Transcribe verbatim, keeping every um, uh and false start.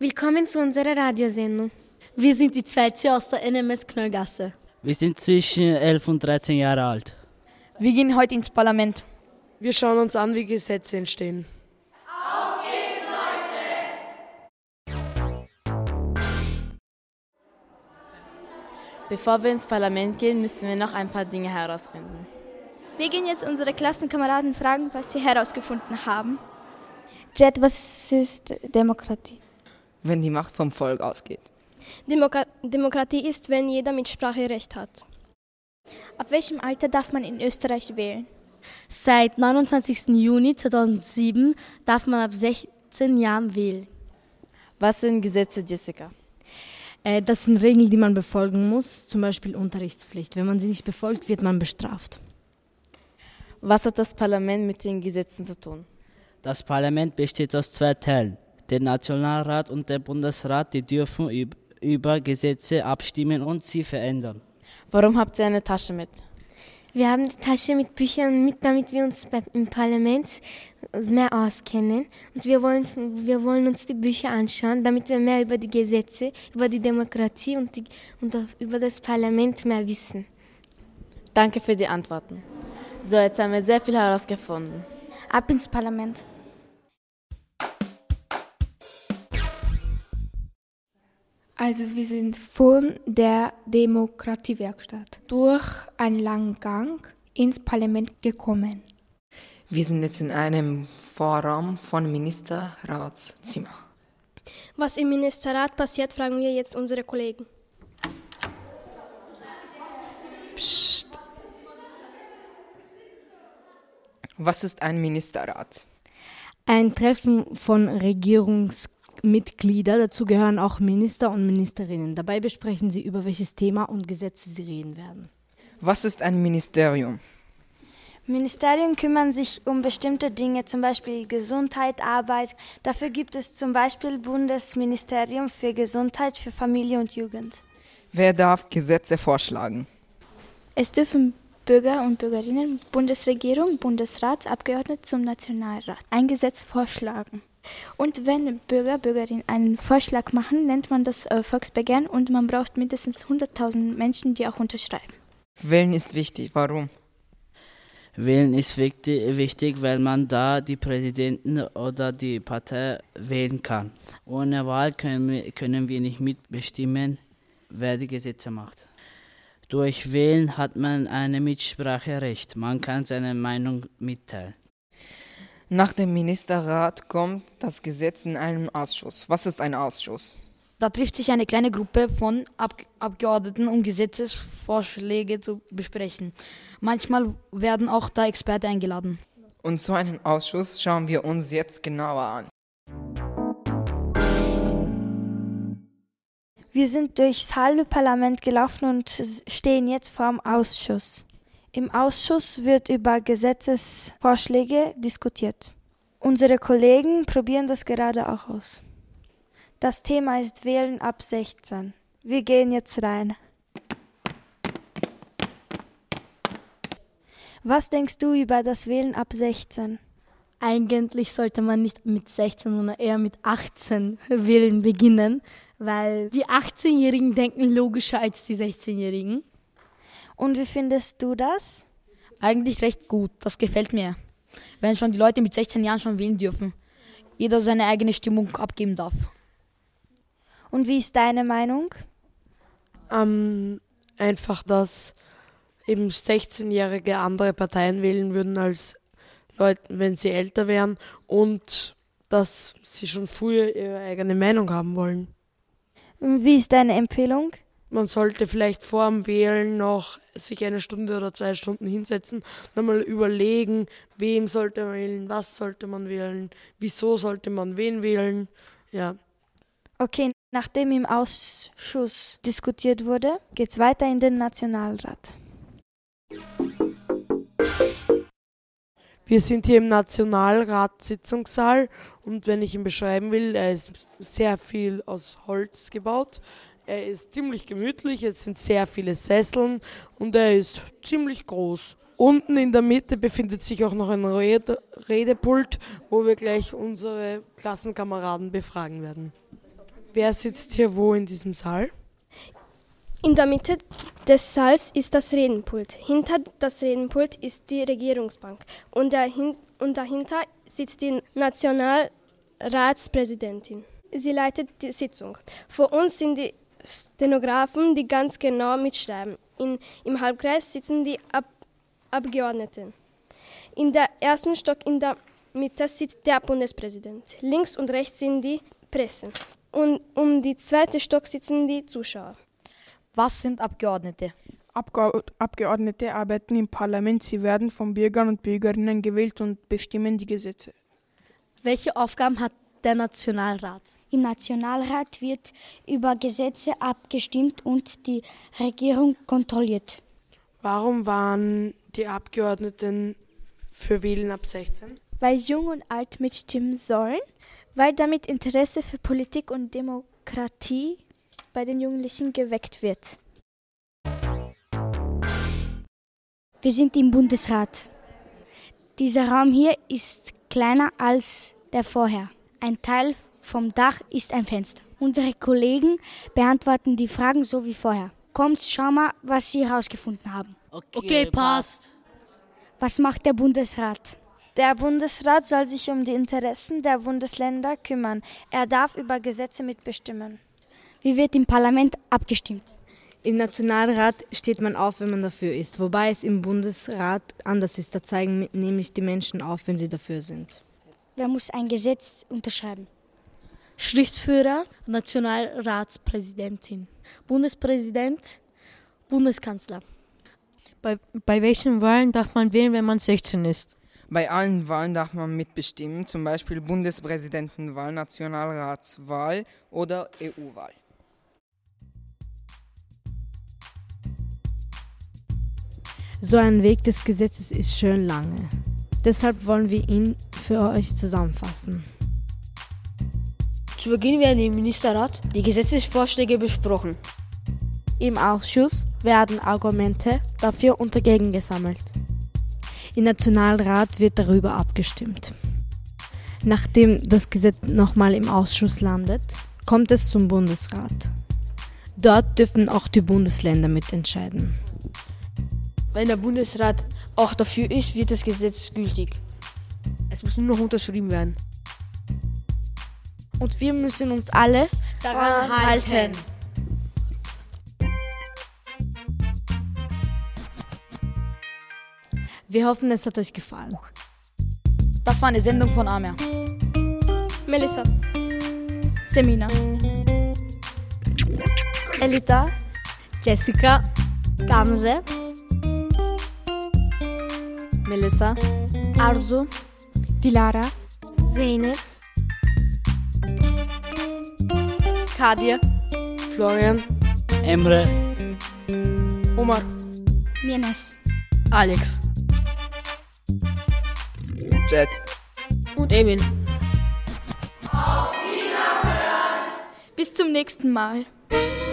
Willkommen zu unserer Radiosendung. Wir sind die zwei C aus der N M S Knöllgasse. Wir sind zwischen elf und dreizehn Jahre alt. Wir gehen heute ins Parlament. Wir schauen uns an, wie Gesetze entstehen. Auf geht's, Leute! Bevor wir ins Parlament gehen, müssen wir noch ein paar Dinge herausfinden. Wir gehen jetzt unsere Klassenkameraden fragen, was sie herausgefunden haben. Jet, was ist Demokratie? Wenn die Macht vom Volk ausgeht. Demokra- Demokratie ist, wenn jeder Mitspracherecht hat. Ab welchem Alter darf man in Österreich wählen? Seit neunundzwanzigsten Juni zweitausendsieben darf man ab sechzehn Jahren wählen. Was sind Gesetze, Jessica? Äh, das sind Regeln, die man befolgen muss, zum Beispiel Unterrichtspflicht. Wenn man sie nicht befolgt, wird man bestraft. Was hat das Parlament mit den Gesetzen zu tun? Das Parlament besteht aus zwei Teilen. Der Nationalrat und der Bundesrat, die dürfen üb- über Gesetze abstimmen und sie verändern. Warum habt ihr eine Tasche mit? Wir haben die Tasche mit Büchern mit, damit wir uns bei, im Parlament mehr auskennen. Und wir wollen, wir wollen uns die Bücher anschauen, damit wir mehr über die Gesetze, über die Demokratie und, die, und über das Parlament mehr wissen. Danke für die Antworten. So, jetzt haben wir sehr viel herausgefunden. Ab ins Parlament. Also wir sind von der Demokratiewerkstatt durch einen langen Gang ins Parlament gekommen. Wir sind jetzt in einem Vorraum von Ministerratszimmer. Was im Ministerrat passiert, fragen wir jetzt unsere Kollegen. Psst. Was ist ein Ministerrat? Ein Treffen von Regierungsmitgliedern, dazu gehören auch Minister und Ministerinnen. Dabei besprechen sie, über welches Thema und Gesetze sie reden werden. Was ist ein Ministerium? Ministerien kümmern sich um bestimmte Dinge, zum Beispiel Gesundheit, Arbeit. Dafür gibt es zum Beispiel Bundesministerium für Gesundheit, für Familie und Jugend. Wer darf Gesetze vorschlagen? Es dürfen Bürger und Bürgerinnen, Bundesregierung, Bundesratsabgeordnete zum Nationalrat ein Gesetz vorschlagen. Und wenn Bürger, Bürgerinnen einen Vorschlag machen, nennt man das äh, Volksbegehren und man braucht mindestens hunderttausend Menschen, die auch unterschreiben. Wählen ist wichtig. Warum? Wählen ist wichtig, wichtig, weil man da die Präsidenten oder die Partei wählen kann. Ohne Wahl können wir, können wir nicht mitbestimmen, wer die Gesetze macht. Durch Wählen hat man ein Mitspracherecht. Man kann seine Meinung mitteilen. Nach dem Ministerrat kommt das Gesetz in einen Ausschuss. Was ist ein Ausschuss? Da trifft sich eine kleine Gruppe von Ab- Abgeordneten, um Gesetzesvorschläge zu besprechen. Manchmal werden auch da Experten eingeladen. Und so einen Ausschuss schauen wir uns jetzt genauer an. Wir sind durchs halbe Parlament gelaufen und stehen jetzt vor dem Ausschuss. Im Ausschuss wird über Gesetzesvorschläge diskutiert. Unsere Kollegen probieren das gerade auch aus. Das Thema ist Wählen ab sechzehn. Wir gehen jetzt rein. Was denkst du über das Wählen ab sechzehn? Eigentlich sollte man nicht mit sechzehn, sondern eher mit achtzehn wählen beginnen, weil die achtzehnjährigen denken logischer als die sechzehnjährigen. Und wie findest du das? Eigentlich recht gut, das gefällt mir. Wenn schon die Leute mit sechzehn Jahren schon wählen dürfen. Jeder seine eigene Stimmung abgeben darf. Und wie ist deine Meinung? Ähm, einfach, dass eben sechzehnjährige andere Parteien wählen würden als Leute, wenn sie älter wären und dass sie schon früher ihre eigene Meinung haben wollen. Wie ist deine Empfehlung? Man sollte vielleicht vor dem Wählen noch sich eine Stunde oder zwei Stunden hinsetzen, nochmal überlegen, wem sollte man wählen, was sollte man wählen, wieso sollte man wen wählen, ja. Okay, nachdem im Ausschuss diskutiert wurde, geht's weiter in den Nationalrat. Wir sind hier im Nationalrat-Sitzungssaal und wenn ich ihn beschreiben will, er ist sehr viel aus Holz gebaut. Er ist ziemlich gemütlich, es sind sehr viele Sesseln und er ist ziemlich groß. Unten in der Mitte befindet sich auch noch ein Rede- Redepult, wo wir gleich unsere Klassenkameraden befragen werden. Wer sitzt hier wo in diesem Saal? In der Mitte des Saals ist das Redenpult. Hinter das Redenpult ist die Regierungsbank. Und, dahin, und dahinter sitzt die Nationalratspräsidentin. Sie leitet die Sitzung. Vor uns sind die Stenografen, die ganz genau mitschreiben. In, Im Halbkreis sitzen die Ab- Abgeordneten. In der ersten Stock in der Mitte sitzt der Bundespräsident. Links und rechts sind die Presse. Und um die zweite Stock sitzen die Zuschauer. Was sind Abgeordnete? Abge- Abgeordnete arbeiten im Parlament. Sie werden von Bürgern und Bürgerinnen gewählt und bestimmen die Gesetze. Welche Aufgaben hat der Nationalrat? Im Nationalrat wird über Gesetze abgestimmt und die Regierung kontrolliert. Warum waren die Abgeordneten für Wählen ab sechzehn? Weil Jung und Alt mitstimmen sollen, weil damit Interesse für Politik und Demokratie bei den Jugendlichen geweckt wird. Wir sind im Bundesrat. Dieser Raum hier ist kleiner als der vorher. Ein Teil vom Dach ist ein Fenster. Unsere Kollegen beantworten die Fragen so wie vorher. Kommt, schau mal, was Sie herausgefunden haben. Okay, okay, passt. Was macht der Bundesrat? Der Bundesrat soll sich um die Interessen der Bundesländer kümmern. Er darf über Gesetze mitbestimmen. Wie wird im Parlament abgestimmt? Im Nationalrat steht man auf, wenn man dafür ist, wobei es im Bundesrat anders ist. Da zeigen nämlich die Menschen auf, wenn sie dafür sind. Wer muss ein Gesetz unterschreiben? Schriftführer, Nationalratspräsidentin, Bundespräsident, Bundeskanzler. Bei, bei welchen Wahlen darf man wählen, wenn man sechzehn ist? Bei allen Wahlen darf man mitbestimmen, zum Beispiel Bundespräsidentenwahl, Nationalratswahl oder E U-Wahl. So ein Weg des Gesetzes ist schön lange. Deshalb wollen wir ihn für euch zusammenfassen. Zu Beginn werden im Ministerrat die Gesetzesvorschläge besprochen. Im Ausschuss werden Argumente dafür und dagegen gesammelt. Im Nationalrat wird darüber abgestimmt. Nachdem das Gesetz nochmal im Ausschuss landet, kommt es zum Bundesrat. Dort dürfen auch die Bundesländer mitentscheiden. Wenn der Bundesrat auch dafür ist, wird das Gesetz gültig. Es muss nur noch unterschrieben werden. Und wir müssen uns alle daran halten. Wir hoffen, es hat euch gefallen. Das war eine Sendung von Amer. Melissa. Semina. Elita. Jessica. Gamze. Melissa. Arzu. Dilara. Zeynep. Kadir. Florian. Emre. Omar. Mienes. Alex. Jet. Und Emin. Auf Wiederhören! Bis zum nächsten Mal.